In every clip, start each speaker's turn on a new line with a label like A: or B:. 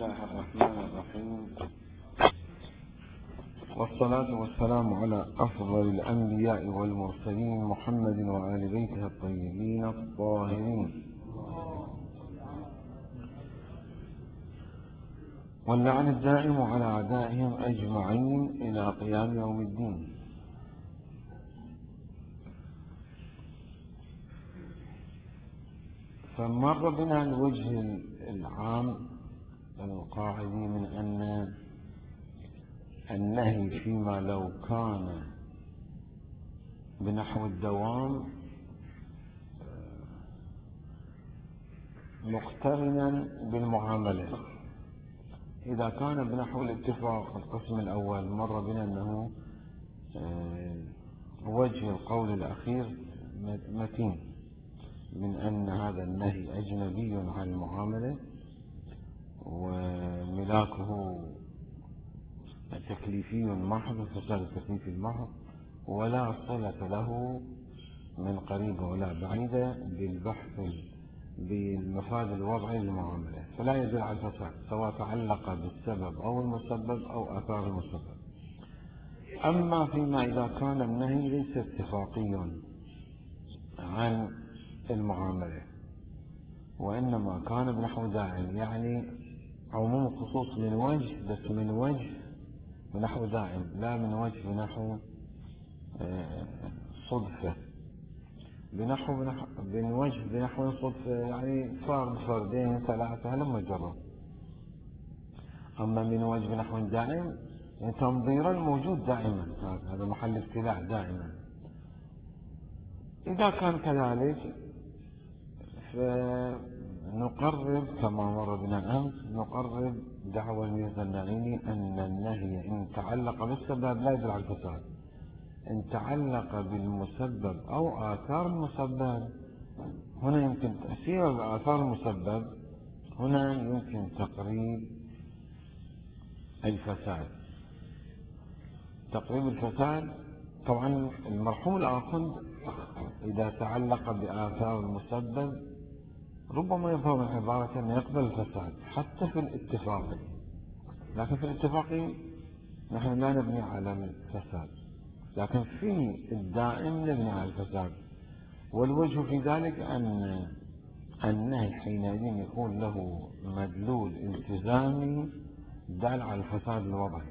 A: الله الرحمن الرحيم، والصلاة والسلام على أفضل الأنبياء والمرسلين محمد وآل بيته الطيبين الطاهرين، واللعن الدائم على أعدائهم أجمعين إلى قيام يوم الدين. فمر بنا الوجه العام القاعدي من أن النهي فيما لو كان بنحو الدوام مقترنا بالمعاملة. إذا كان بنحو الاتفاق القسم الأول مر بنا أنه وجه القول الأخير متين من أن هذا النهي أجنبي عن المعاملة وملاكه تكليفي محض، الفساد التكليفي المحض، ولا صلة له من قريبة ولا بعيدة بالبحث بالمفاد الوضعي للمعاملة، فلا يدل على الفساد سواء تعلق بالسبب أو المسبب أو آثار المسبب. أما فيما إذا كان النهي ليس اتفاقيا عن المعاملة وإنما كان بنحو داعم، يعني عموم الخصوص من وجه، بس من وجه بنحو دائم، لا من وجه بنحو صدفة، من وجه بنحو صدفة، يعني فرد فردين ثلاثة لما جرب. أما من وجه بنحو دائم يعني تنظير الموجود دائما، هذا محل ابتلاع دائما. إذا كان كذلك فنقرب كما مر بنا أمس، نقرب دعوى الميرزا النعيمي أن النهي إن تعلق بالسبب لا يدل على الفساد، إن تعلق بالمسبب أو آثار المسبب هنا يمكن تأثير آثار المسبب، هنا يمكن تقريب الفساد. تقريب الفساد طبعا المرحوم الآخر إذا تعلق بآثار المسبب ربما يظهر من عبارة أن يقبل الفساد حتى في الاتفاق، لكن في الاتفاق نحن لا نبني على الفساد، لكن في الدائم نبني على الفساد. والوجه في ذلك أن النهي حينئذ يكون له مدلول التزامي دال على الفساد الوضعي.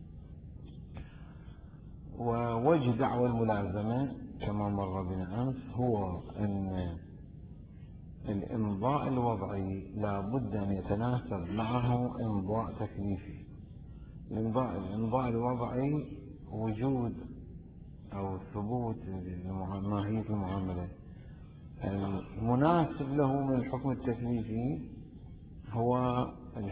A: ووجه دعوى الملازمة كما مر بنا أمس هو أن الإمضاء الوضعي لا بد أن يتناسب معه إمضاء تكليفي. الإمضاء الوضعي وجود أو ثبوت ماهية المعاملة، المناسب له من الحكم التكليفي هو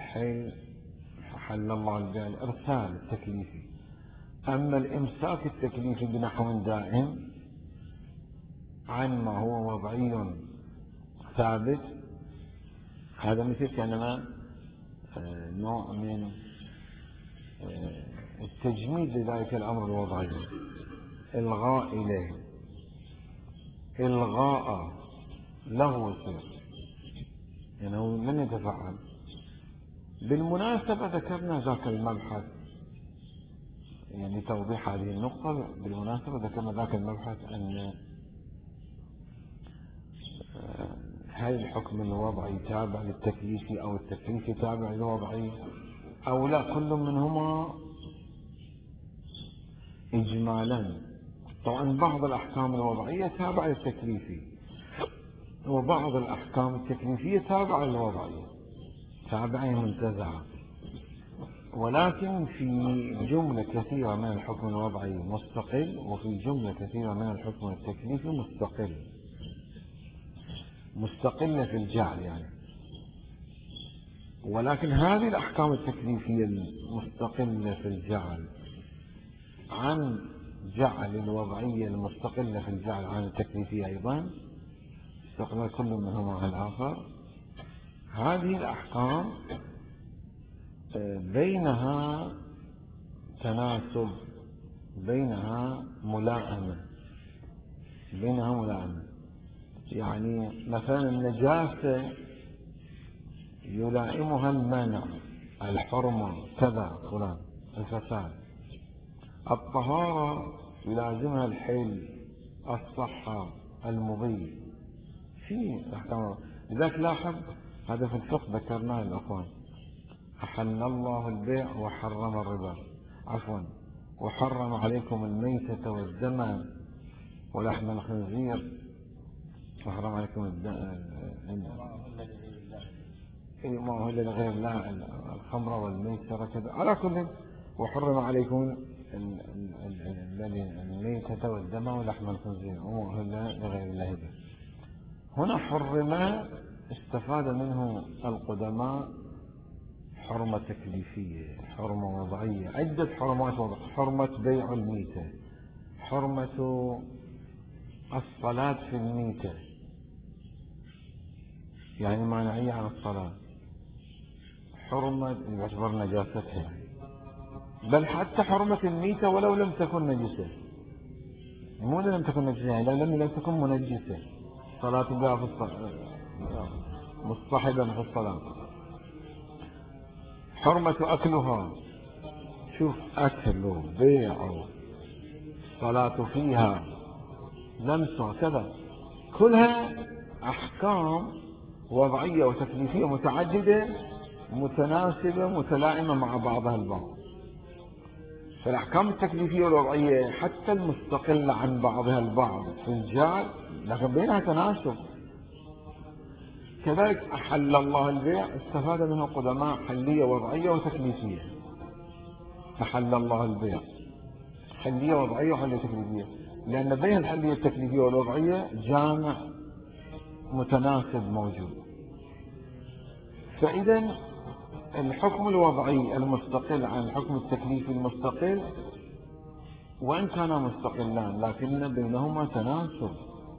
A: حل الله البيع الإرسال التكليفي. أما الإمساك التكليفي بنحو دائم عن ما هو وضعي ثابت، هذا مثل كأنما نوع من التجميد لذلك الأمر الوضعي، إلغاء إليه، إلغاء له يصير، يعني هو من يتفعل. بالمناسبة ذكرنا ذاك المبحث، يعني توضيح هذه النقطة، بالمناسبة ذكرنا ذاك المبحث أن هل الحكم الوضعي تابع للتكليفي أو التكليفي تابع للوضعي أو لا، كل منهما إجمالا. طبعا بعض الأحكام الوضعية تابعة للتكليفي وبعض الأحكام التكليفية تابعة للوضعية، تابعة منتزعة، ولكن في جملة كثيرة من الحكم الوضعي مستقل، وفي جملة كثيرة من الحكم التكليفي مستقلة في الجعل يعني. ولكن هذه الأحكام التكليفية المستقلة في الجعل عن جعل الوضعية المستقلة في الجعل عن التكليفية أيضا، استقلال كل منهما عن الآخر، هذه الأحكام بينها تناسب، بينها ملائمة. يعني مثلا النجاسة يلائمها المانع الحرمة كذا فلان، الفساد. الطهارة يلازمها الحل، الصحة، المضي، في أحكام. لذلك لاحظ هذا في الفقه ذكرناه الأخوان: أحل الله البيع وحرم الربا، عفوا، وحرم عليكم الميتة والدم ولحم الخنزير، وحرم عليكم ما هو لغير الله، الخمر والميسر كذا، على كل. وحرم عليكم الميتة والدم ولحم الخنزير وما هو لغير الله به. هنا حرم، استفاد منه القدماء حرمة تكليفية، حرمة وضعية، عدة حرمات وضعية: حرمة بيع الميتة، حرمة الصلاة في الميتة، يعني مانعية عن الصلاة، حرمة باعتبار نجاستها، بل حتى حرمة الميتة ولو لم تكن نجسة، مو لم تكن نجسة، يعني لم تكن منجسة، صلاة بها في الصلاة، مصطحبا في الصلاة. حرمة أكلها، شوف، أكل بيع صلاة فيها لمسها كذا، كلها أحكام وضعية وتكليفية متعددة متناسبة متلائمة مع بعضها البعض. فالأحكام التكليفية والوضعية حتى المستقلة عن بعضها البعض في الجعل، لكن بينها تناسب. كذلك أحل الله البيع، استفاد منه القدماء حلية وضعية وتكليفية. أحل الله البيع حلية وضعية وحلية تكليفية، لأن بين الحلية التكليفية والوضعية جامع متناسب موجود. فإذا الحكم الوضعي المستقل عن الحكم التكليفي المستقل، وإن كانا مستقلان لكن بينهما تناسب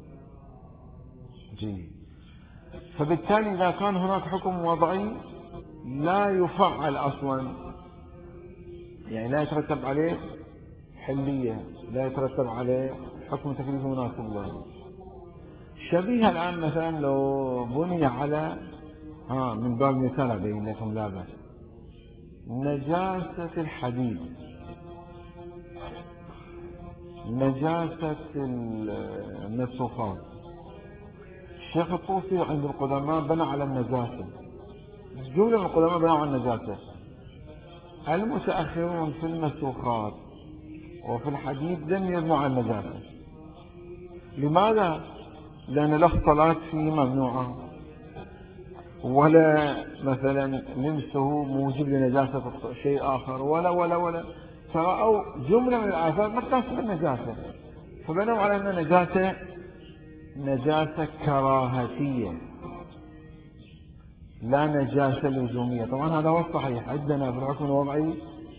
A: جيد. فبالتالي إذا كان هناك حكم وضعي لا يفعل أصلا، يعني لا يترتب عليه حلية، لا يترتب عليه حكم تكليفي مناسب له. شبيه الآن مثلا لو بني على من باب مثال أبين لكم لا بأس، نجاسة الحديد، نجاسة النسوخات. الشيخ الطوسي عند القدماء بنى على النجاسة، جملة من القدماء بنوا على النجاسة. المتأخرون في النسوخات وفي الحديد لم يبنوا على النجاسة. لماذا؟ لأن لا الصلاة فيه ممنوعة، ولا مثلا لمسه موجب لنجاسة شيء آخر، ولا ولا ولا، فرأوا جملة من الآثار ما تناسب النجاسة، فبنوا على أن نجاسة كراهتية لا نجاسة لزومية. طبعا هذا هو الصحيح، عندنا في الحكم الوضعي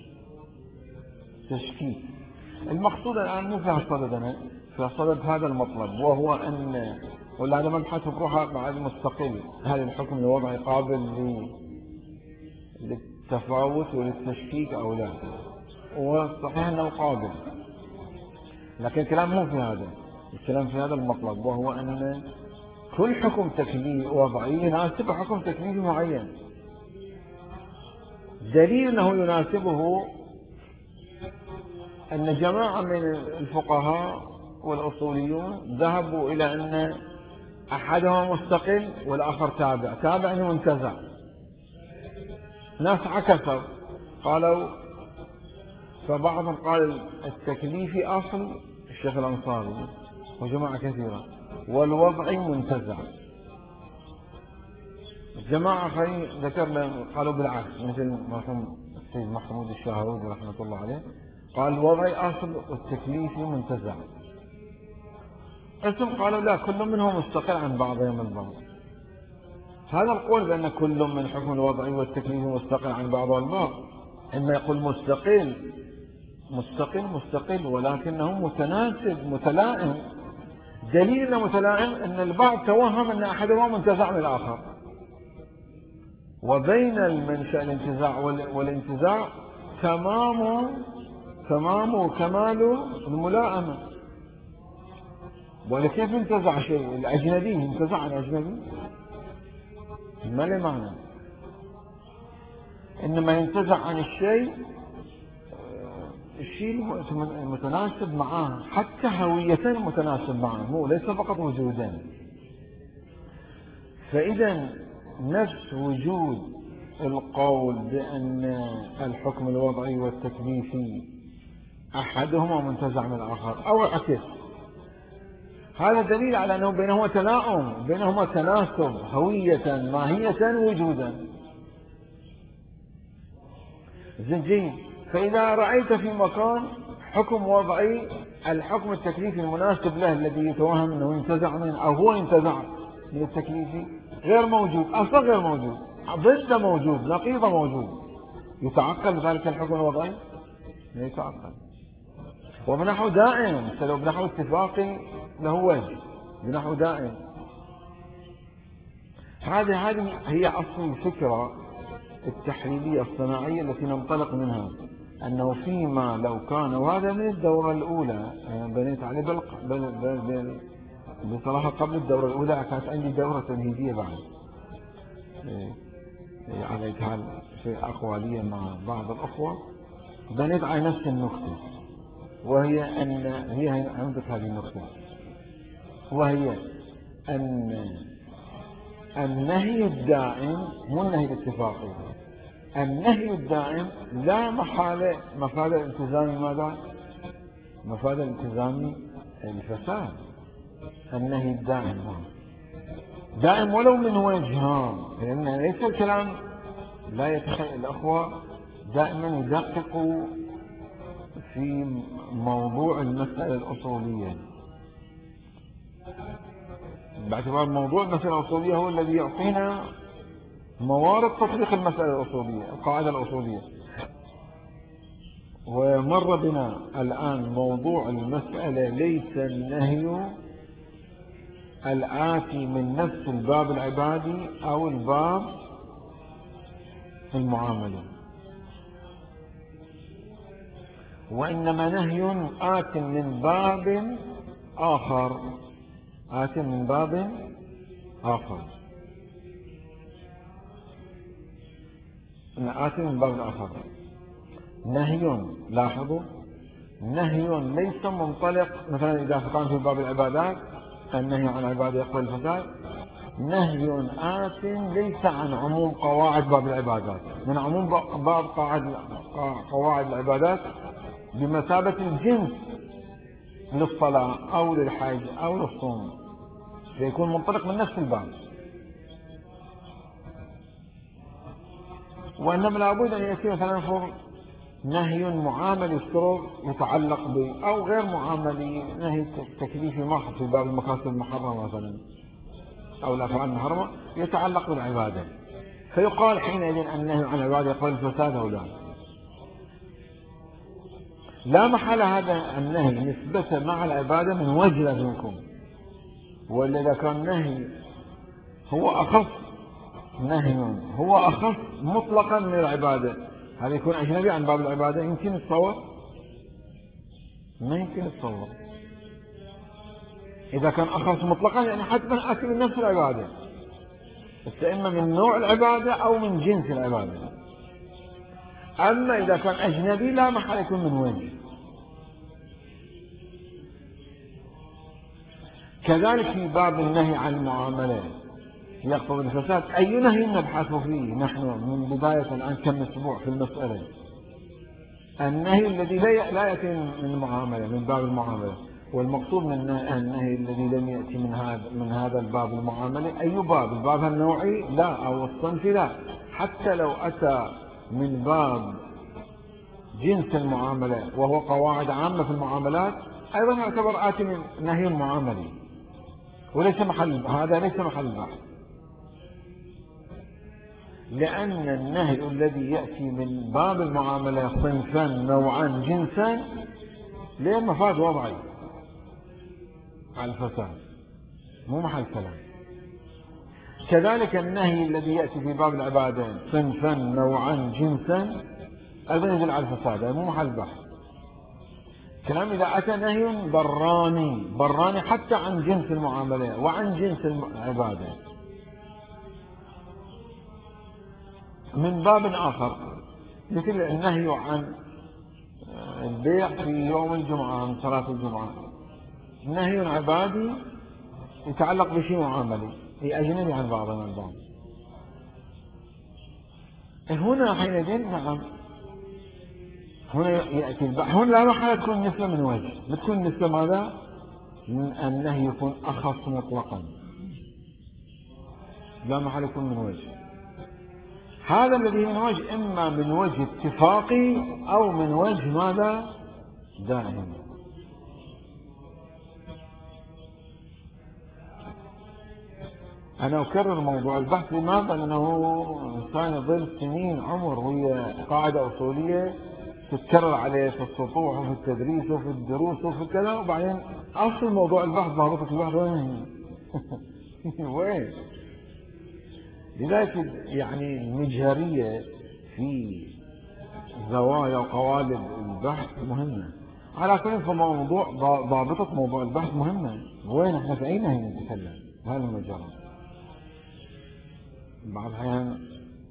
A: تشكيك. المقصود الآن مو في صددنا، في صدد هذا المطلب، وهو أن، ولا هذا مبحث بروحه بعد مستقل، هل الحكم الوضعي قابل للتفاوت وللتشكيك أو لا؟ والصحيح أنه قابل، لكن الكلام مو في هذا، الكلام في هذا المطلب، وهو أن كل حكم تكليفي وضعي يناسب حكم تكليفي معين. دليل أنه يناسبه أن جماعة من الفقهاء والأصوليون ذهبوا إلى أن أحدهما مستقل والآخر تابع، تابع يعني منتزع. ناس عكسوا قالوا، فبعضهم قال التكليفي أصل، الشيخ الأنصاري وجماعة كثيرة، والوضعي منتزع. جماعة آخرين ذكرنا قالوا بالعكس، مثل مرحوم السيد محمود الشاهرودي رحمة الله عليه، قال الوضعي أصل والتكليفي منتزع. قسم قالوا لا، كل منهم مستقل عن بعضهم البعض. هذا القول بأن كل من الحكم الوضعي والتكليفي مستقل عن بعضه البعض، إما يقول مستقل ولكنه متناسب متلائم. دليل متلائم أن البعض توهم أن أحدهما منتزع من الآخر، وبين المنشأ الانتزاع والانتزاع تمام وكمال الملائمة. ولكيف انتزع شيء؟ الأجنبي انتزع عن أجنبي، ما له معنى. إنما ينتزع عن الشيء الشيء المتناسب معه، حتى هوية متناسب معه، مو ليس فقط وجودا. فإذا نفس وجود القول بأن الحكم الوضعي والتكليفي أحدهما منتزع من الآخر أو العكس، هذا دليل على أنه بينهما تلاؤم، بينهما تناسب هوية ماهية وجودا. زين. فإذا رأيت في مكان حكم وضعي الحكم التكليفي المناسب له الذي يتوهم أنه ينتزع منه أو هو ينتزع من التكليفي غير موجود، أصلا غير موجود، ضده موجود، نقيضه موجود، يتعقل ذلك الحكم الوضعي؟ لا يتعقل. وبنحو دائم، لو بنحو اتفاقي له وجه، بنحو دائم. هذه هي أصل الفكرة التحليلية الصناعية التي ننطلق منها، أنه فيما لو كان، وهذا من الدورة الأولى بنيت عليه بصراحة قبل الدورة الأولى كانت عندي دورة تمهيدية بعد على إجهال في أقوالية مع بعض الأخوة، بنيت على نفس النقطة، وهي أن هي عندك هذه النقطة، وهي أن النهي الدائم مو النهي الاتفاقي، النهي الدائم لا محالة مفاد الالتزام، ماذا؟ مفاد الالتزام الفساد. النهي الدائم دائم ولو من وجهان، لأن ليس الكلام لا يتخيل الأخوة دائما يدققوا في موضوع المسألة الأصولية، باعتبار موضوع المسألة الأصولية هو الذي يعطينا موارد تطبيق المسألة الأصولية، القاعدة الأصولية. ومر بنا الآن موضوع المسألة ليس النهي الآتي من نفس الباب العبادي أو الباب المعاملي، وإنما نهي آت من باب آخر، آت من باب آخر، آت من باب آخر. نهي، لاحظوا، نهي ليس منطلق، مثلا إذا كان في باب العبادات النهي عن العبادة يقبل الفساد، نهي آت ليس عن عموم قواعد باب العبادات، من عموم باب قواعد العبادات بمثابة الجنس للصلاة أو للحج أو للصوم، فيكون منطلق من نفس الباب. وإنما لابد أن يكون مثلا نهي معامل الشروط يتعلق به، أو غير معامل، نهي تكليفي محض في باب المكاسب المحرمة مثلا أو الأفعال المحرمة يتعلق بالعبادة، فيقال حينئذ النهي عن العبادة يقبل الفساد أو لا. لا محل هذا النهي نسبة مع العبادة من وجه منكم، وإلا إذا كان نهي هو أخف، نهي هو أخف مطلقا من العبادة، هذا يكون أجنبي عن باب العبادة، يمكن يتصور؟ ما يمكن يتصور. إذا كان أخف مطلقا يعني حتما أكل نفس العبادة، إما من نوع العبادة أو من جنس العبادة. أما إذا كان أجنبي لا محل يكون من وجه. كذلك في باب النهي عن المعاملات يقتضي الفساد، أي نهي نبحث فيه نحن من بداية الآن كم أسبوع في المسألة؟ النهي الذي لا يأتي من المعاملة، من باب المعاملة، والمقصود من النهي الذي لم يأتي من هذا الباب المعاملة. أي باب؟ الباب النوعي لا، أو الصنفي لا، حتى لو أتى من باب جنس المعاملة وهو قواعد عامة في المعاملات أيضا يعتبر آتي من نهي معاملي، وليس محل، هذا ليس محل البحث، لأن النهي الذي يأتي من باب المعاملة صنفا نوعا جنسا له مفاد وضعي على الفساد، مو محل كلام. كذلك النهي الذي يأتي في باب العبادة صنفا نوعا جنسا أيضا يدل على الفساد، مو محل بحث. كلام إذا أتى نهي براني حتى عن جنس المعاملة وعن جنس العبادة من باب آخر، مثل النهي عن البيع في يوم الجمعة من صلاة الجمعة، نهي عبادي يتعلق بشيء معاملي، هي أجنبي عن بعضنا البعض. هنا حينئذ نعم، هنا يأتي هنا لا محالة تكون النسبة من وجه، بتكون النسبة ماذا؟ من النهي يكون أخص مطلقا، لا محالة يكون من وجه. هذا الذي من وجه إما من وجه اتفاقي أو من وجه ماذا؟ دائم. أنا أكرر موضوع البحث، لماذا؟ لأنه إنسان يظل سنين عمر وهي قاعدة أصولية تتكرر عليه في السطوح وفي التدريس وفي الدروس وفي كذا، وبعدين أصل موضوع البحث ضابطة البحث وين؟ وين؟ لذلك يعني المجهرية في زوايا وقوالب البحث مهمة. على كل فموضوع ضابطة موضوع البحث مهمة. وين احنا في أي نهي نتكلم؟ هذا المجال. بعض الأحيان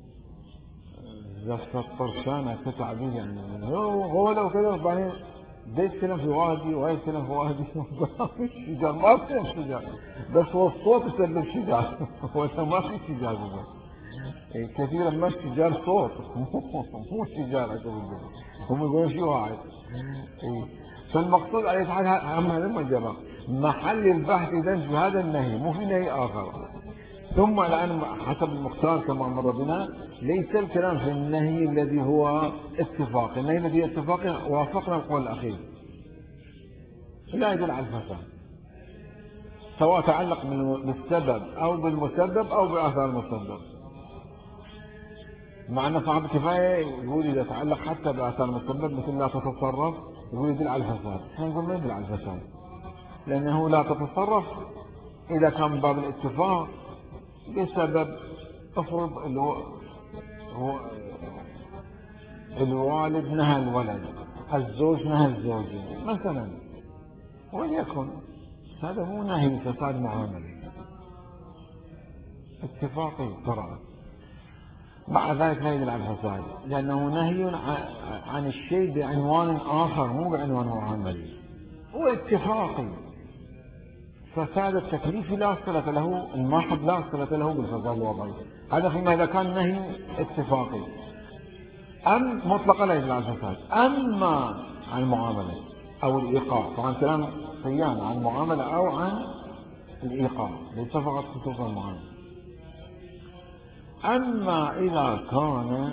A: زفت طرشانة تطلع به يعني هو لو كذا، وبعدين ده يتكلم في وادي وهي يتكلم في وادي مش شجار، ما في شجار، بس هو الصوت يسبب شجار. هو ما في شجار كثيرا، ما الشجار صوت مو شجار. هم يقولون شيء واحد. فالمقصود على حال هذا المجرى محل البحث إذا في هذا النهي، مو في نهي آخر. ثم الآن حسب المختار كما مر بنا، ليس الكلام في النهي الذي هو اتفاقي، النهي الذي اتفاقي وافقنا القول الأخير لا يدل على الفساد، سواء تعلق بالسبب أو بالمسبب أو بآثار المسبب. مع أن صاحب الكفاية يقول إذا تعلق حتى بآثار المسبب مثل لا تتصرف، يقول يدل على الفساد. احنا نقول ما يدل على الفساد، لأنه لا تتصرف إذا كان من باب الاتفاق بسبب، افرض الوالد نهى الولد، الزوج نهى الزوجة مثلا، وليكن هذا مو نهي فساد معاملي اتفاقي قرأ، مع ذلك لا يدل على الفساد، لأنه نهي عن الشيء بعنوان آخر مو بعنوان معاملي، هو اتفاقي. فساد التكليف لا صلة له، الماحظ لا صلة له بالفساد الوضعي. هذا فيما إذا كان نهي اتفاقي، أم مطلقا لا يدل على الفساد. أما عن المعاملة أو الإيقاع، طبعا كلام صيان عن المعاملة أو عن الإيقاع، ليس فقط خصوصا المعاملة. أما إذا كان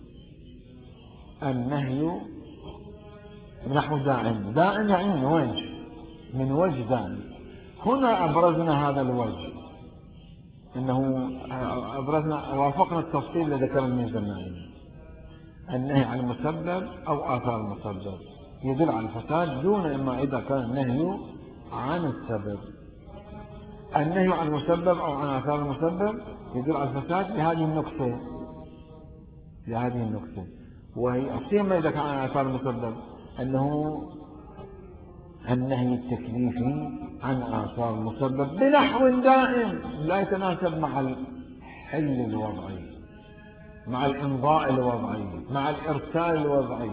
A: النهي نحو داعٍ، داعٍ يعني من وجه، من وجه داعٍ. هنا أبرزنا هذا الوجه، إنه أبرزنا وافقنا التفصيل الذي ذكر الميزة النائمة، النهي عن المسبب أو آثار المسبب يدل على الفساد، دون إما إذا كان النهي عن السبب. النهي عن المسبب أو عن آثار المسبب يدل على الفساد لهذه النقطة، لهذه النقطة، وهي سيما إذا كان عن آثار المسبب أنه النهي التكليفي عن آثار المسبب بنحو دائم لا يتناسب مع الحل الوضعي، مع الإمضاء الوضعي، مع الإرسال الوضعي.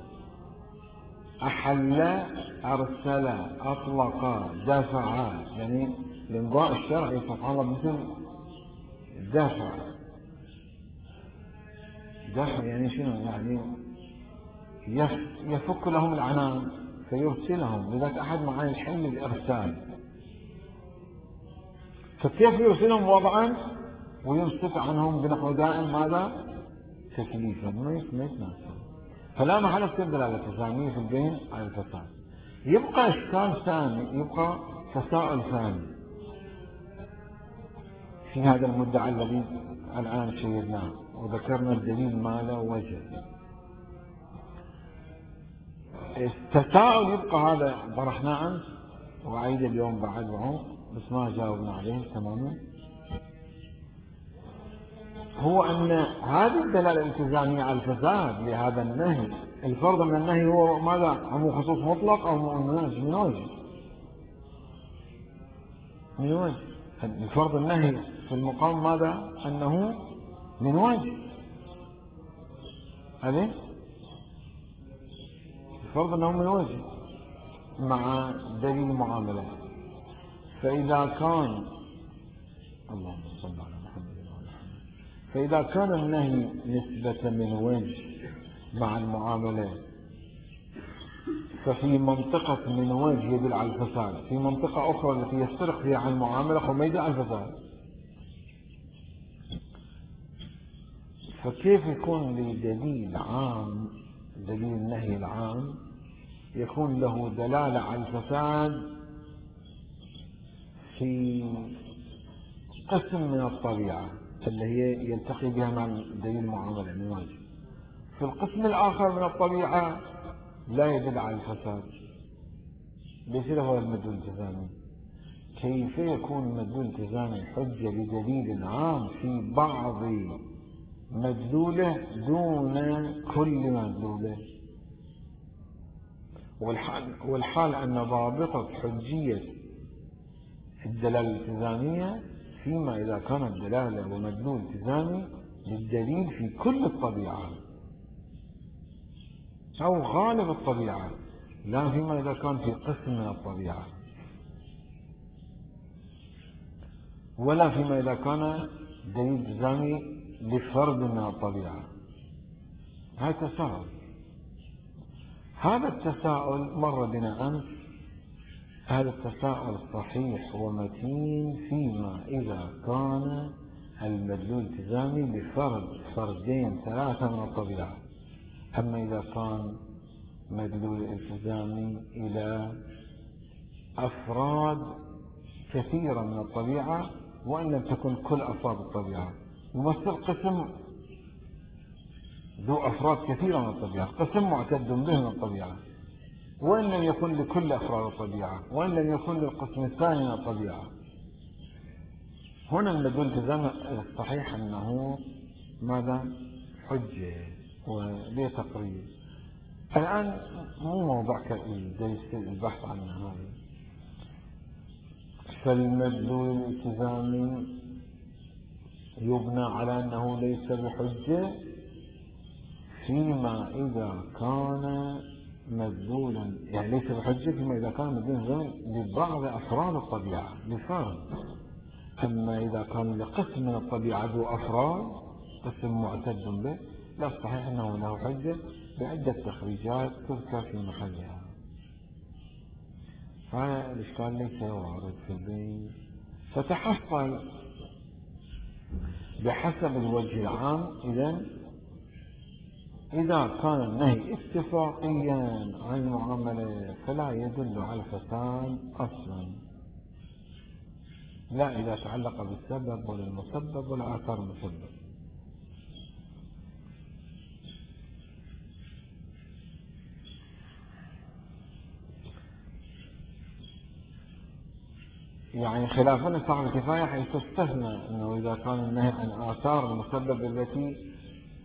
A: أحل، أرسل، أطلق، دفع، يعني الإمضاء الشرعي سبحان الله مثل دفع. دفع يعني شنو؟ يعني يفك لهم العنان فيرسلهم، لذلك أحد معاني الحل الإرسال. فكيف يرسلهم وضعا ويمسك عنهم بنحو دائم ماذا؟ تكليفا، ما يتناسب. فلا محل تصير دلالة ثانية في البين على الفساد. يبقى إشكال ثاني، يبقى تساؤل ثاني في هذا المدعى الذي الآن شيدناه وذكرنا الدليل ما له وجه. التساؤل يبقى هذا طرحناه أمس وأعيد اليوم بعد وعمق، بس ما جاوبنا عليه تماما. هو أن هذه الدلالة الالتزامية على الفساد لهذا النهي، الفرض من النهي هو ماذا؟ عموم خصوص مطلق أو من وجه؟ من وجه. الفرض النهي في المقام ماذا؟ أنه من وجه. هذه فرض أنه من وجه مع دليل المعاملة. فإذا كان اللهم صل على محمد وعلى محمد، فإذا كان النهي نسبة من وجه مع المعاملة، ففي منطقة من وجه يدل على الفساد، في منطقة أخرى التي يفترق فيها عن المعاملة فما يدل على الفساد. فكيف يكون لدليل عام، دليل النهي العام، يكون له دلالة على الفساد في قسم من الطبيعة اللي هي يلتقي بها مع دليل المعاملة من وجه، في القسم الآخر من الطبيعة لا يدل على الفساد؟ ليس له المدلول التزامي. كيف يكون المدلول التزامي حجة لدليل عام في بعض مدلوله دون كل مدلوله؟ والحال أن ضابطة حجية الدلالة الالتزامية فيما إذا كانت دلالة ومدلول التزامي للدليل في كل الطبيعة أو غالب الطبيعة، لا فيما إذا كان في قسم من الطبيعة، ولا فيما إذا كان دليل التزامي لفرد من الطبيعة. هذا تساؤل. هذا التساؤل مر بنا أمس. هذا التساؤل صحيح ومتين فيما إذا كان المدلول التزامي لفرد، فردين، ثلاثة من الطبيعة. أما إذا كان مدلول الالتزامي إلى أفراد كثيرة من الطبيعة وإن لم تكن كل أفراد الطبيعة، يمثل قسم ذو أفراد كثيرة من الطبيعة، قسم معتد به من الطبيعة، وإن لم يكن لكل أفراد الطبيعة، وإن لم يكن للقسم الثاني من الطبيعة. هنا المدلول الالتزامي الصحيح أنه ماذا؟ حجة وليه تقرير. الآن مو موضوع البحث عن هذا. فالمدلول الالتزامي يبنى على أنه ليس بحجة فيما إذا كان مدلولا، يعني ليس بحجة فيما إذا كان مدلولا لبعض أفراد الطبيعة لفرد. أما إذا كان لقسم من الطبيعة ذو أفراد، قسم معتد به، لا، صحيح أنه له حجة بعدة تخريجات تذكر في محلها. فهذا الإشكال ليس وارد في البيت. فتحصل بحسب الوجه العام. إذا كان النهي اتفاقيا عن المعاملة فلا يدل على الفساد أصلا، لا إذا تعلق بالسبب ولا المسبب ولا آثار المسبب. يعني خلافنا صاحب الكفاية حيث استثنى أنه إذا كان النهي عن آثار المسبب التي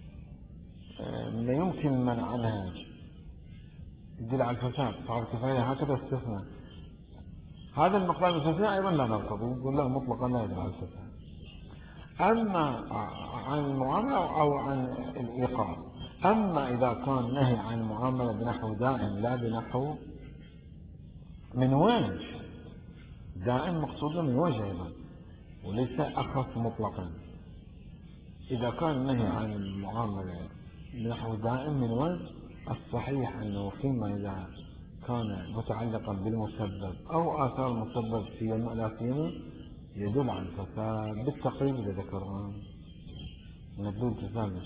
A: لا يمكن المنع عنها يدل على الفساد، صاحب الكفاية هكذا استثنى. هذا المقدار الاستثناء أيضا لا نرتضي، يقول له مطلقا لا يدل على الفساد. أما عن المعاملة أو عن الإيقاع. أما إذا كان نهي عن المعاملة بنحو دائم لا بنحو من وجه، دائم مقصود من وجه أيضا وليس أخص مطلقا. إذا كان النهي عن المعاملة بنحو دائم من وجه، الصحيح أنه فيما إذا كان متعلقا بالمسبب أو آثار المسبب فيما لا فيما يدل على الفساد بالتقريب إذا ذكرنا مدلول التزام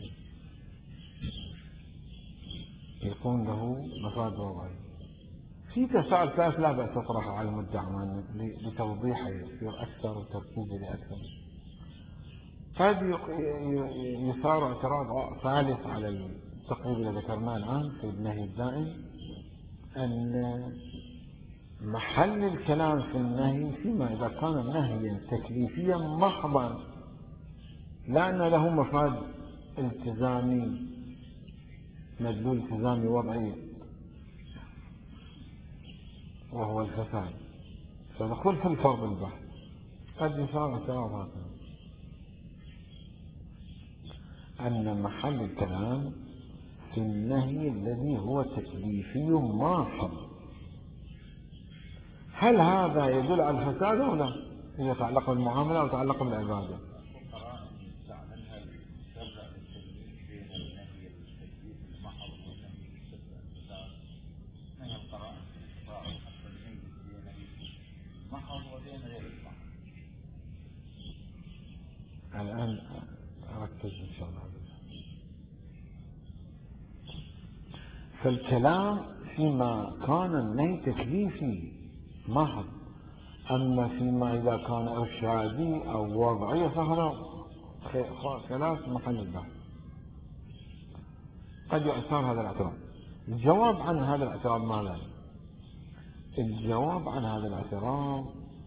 A: يكون له مفاد وضعي. في تساؤل ثالث لا بأس تطرحه على المدعى لتوضيحه يصير أكثر وتركيزه لأكثر. قد يثار اعتراض ثالث على التقريب الذي ذكرناه الآن في النهي الدائم، أن محل الكلام في النهي فيما إذا كان نهيا تكليفيا محضا لا أن له مفاد التزامي، مدلول التزامي وضعي وهو الفساد، فنقول في الفرض البحث قد يثار اعتراض هذا أن محل الكلام النهي الذي هو تكليفي محض. هل هذا يدل على الفساد أو لا؟ إذا يتعلق بالمعاملة أو يتعلق بالعبادة. الآن أركز إن شاء الله. فالكلام فيما كان النهي تكليفي محض، أما فيما إذا كان إرشادي أو وضعي فهذا خلاف محل البحث. قد يؤثر هذا الاعتراض. الجواب عن هذا الاعتراض ماذا؟ الجواب عن هذا الاعتراض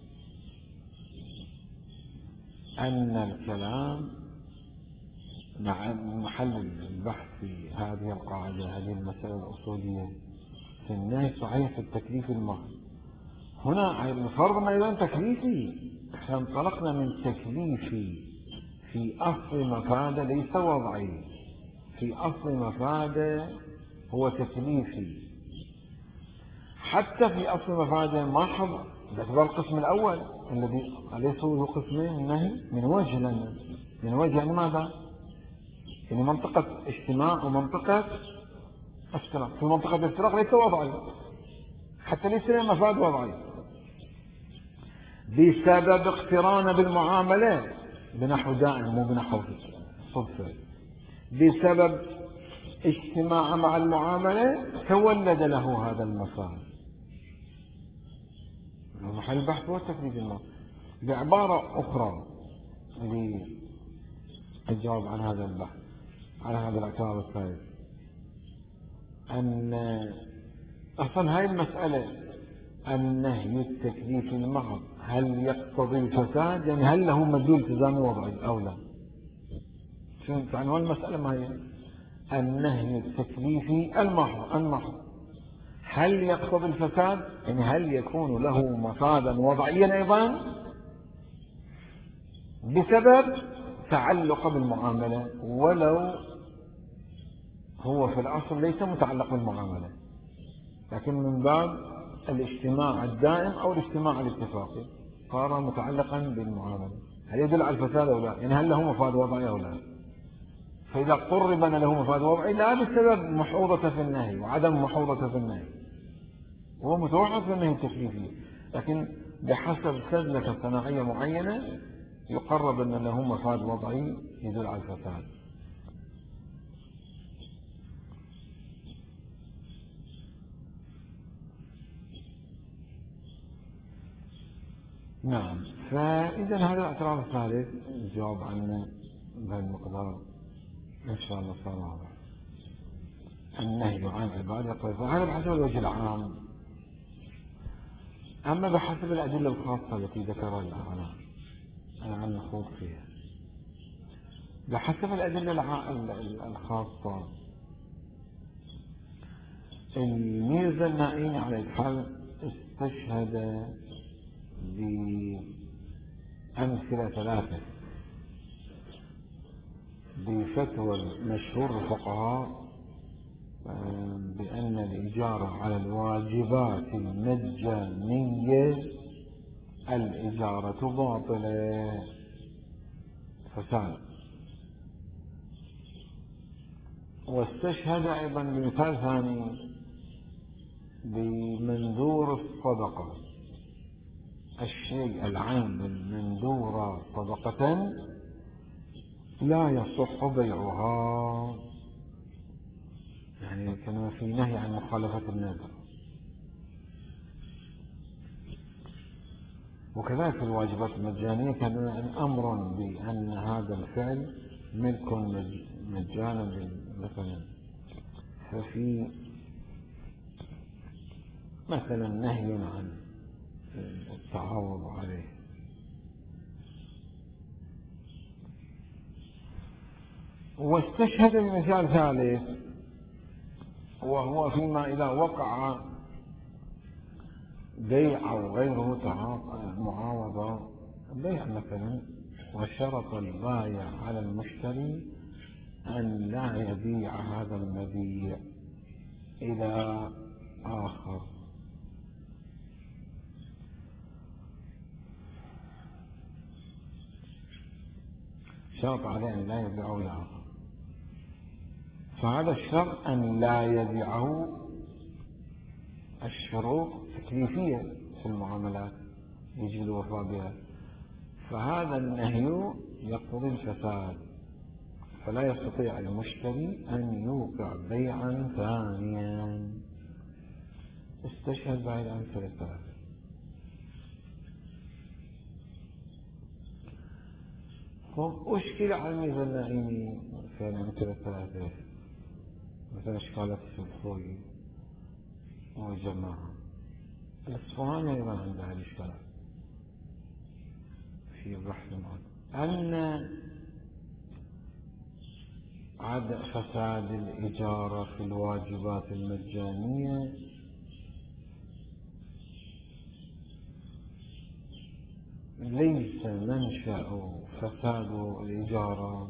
A: أن الكلام مع محل البحث في هذه القاعدة، هذه المسألة الأصولية في النهي صحيح في التكليف المحض. هنا فرضنا أيضا تكليفي، احنا انطلقنا من تكليفي في أصل مفادة ليس وضعي، في أصل مفادة هو تكليفي. حتى في أصل مفادة محض باعتبار القسم الأول الذي أليس له قسمين النهي من وجه لنا، من وجه يعني ماذا؟ يعني منطقة اجتماع ومنطقة افتراق. في منطقة الافتراق ليس وضعي، حتى ليس له مفاد وضعي بسبب اقترانه بالمعاملة بنحو دائم مو بنحو صدفة، بسبب اجتماع مع المعاملة تولد له هذا المفاد. محل البحث هو التكليف المحض. بعبارة أخرى للجواب عن هذا البحث، على هذا الاعتراض الثالث، أن أصلا هاي المسألة النهي التكليفي المحض هل يقتضي الفساد؟ يعني هل له مدلول التزامي وضعي أو لا؟ شو عنوان المسألة ما هي؟ النهي التكليفي المحض هل يقتضي الفساد؟ يعني هل يكون له مفادا وضعيا أيضا بسبب تعلق بالمعاملة، ولو هو في الأصل ليس متعلق بالمعاملة لكن من باب الاجتماع الدائم أو الاجتماع الاتفاقي صار متعلقا بالمعاملة. هل يدل على الفساد أو لا؟ يعني هل له مفاد وضعي أو لا؟ فإذا قرب أن له مفاد وضعي لا بسبب محوضة في النهي وعدم محوضة في النهي، هو متوحد في النهي التكليفي، لكن بحسب سذلة صناعية معينة يقرب أن له مفاد وضعي يدل على الفساد. نعم. فإذا هذا الاعتراض الثالث الجواب عنه بهالمقدار إن شاء الله صار واضح. النهي عن عبادة الطائفة هذا بحسب الوجه العام. أما بحسب الأدلة الخاصة التي ذكرها الأعلى أنا عن نخوض فيها، بحسب الأدلة الخاصة الميرزا النائين على الحال استشهد بأمثلة ثلاثة بفتوى مشهور الفقهاء بأن الإجارة على الواجبات المجانية الإجارة باطلة فساد. واستشهد أيضا بمثال ثاني بمنذور الصدقة، الشيء العين المنذورة صدقة لا يصح بيعها، يعني كما في نهي عن مخالفة النذر. وكذلك في الواجبات المجانية كان أمر بأن هذا الفعل ملك مجانا مثلا، ففي مثلا نهي عن التعاوض عليه. واستشهد بمثال ثالث وهو فيما إذا وقع بيع أو غيره معاوضة، بيع مثلا وشرط البائع على المشتري أن لا يبيع هذا المبيع إلى آخر. شرط عليه أن لا يبيعه إلى آخر، فهذا الشرط أن لا يبيعه. الشروط تكليفية في المعاملات يجب الوفاء بها، فهذا النهي يقتضي الفساد، فلا يستطيع المشتري أن يوقع بيعا ثانيا. استشهد بعد أمثلة الثلاثة. أشكل على الميزة النائمي في الأمثلة الثلاثة، مثل إشكالات السلطوي والجماعة. الإصفهاني أيضا عندها الإشكالات في بحث أن عدم فساد الإجارة في الواجبات المجانية ليس منشأ فساد الإجارة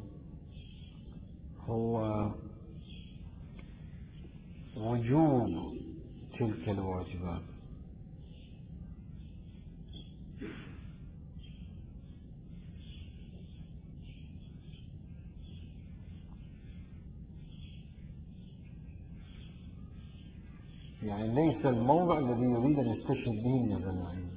A: هو وجوب تلك الواجبات، يعني ليس الموضع الذي يريد أن يستشهد به من الزمانين.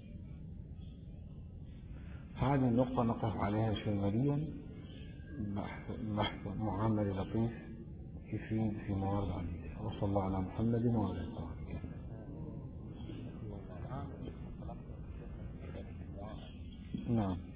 A: هذه النقطة نقف عليها شماليا، بحث معامل لطيف يفيد في موارد عديدة. وصلى الله على محمد وعلى آله وصحبه. نعم.